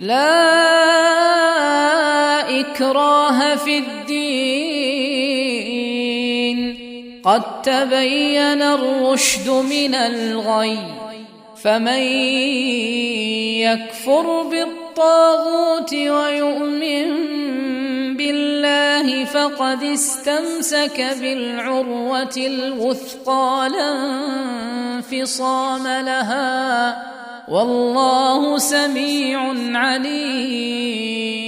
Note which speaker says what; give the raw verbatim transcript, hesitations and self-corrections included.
Speaker 1: لا إكراه في الدين، قد تبين الرشد من الغي، فمن يكفر بالطاغوت ويؤمن بالله فقد استمسك بالعروة الوثقى لا انفصام لها، والله سميع عليم.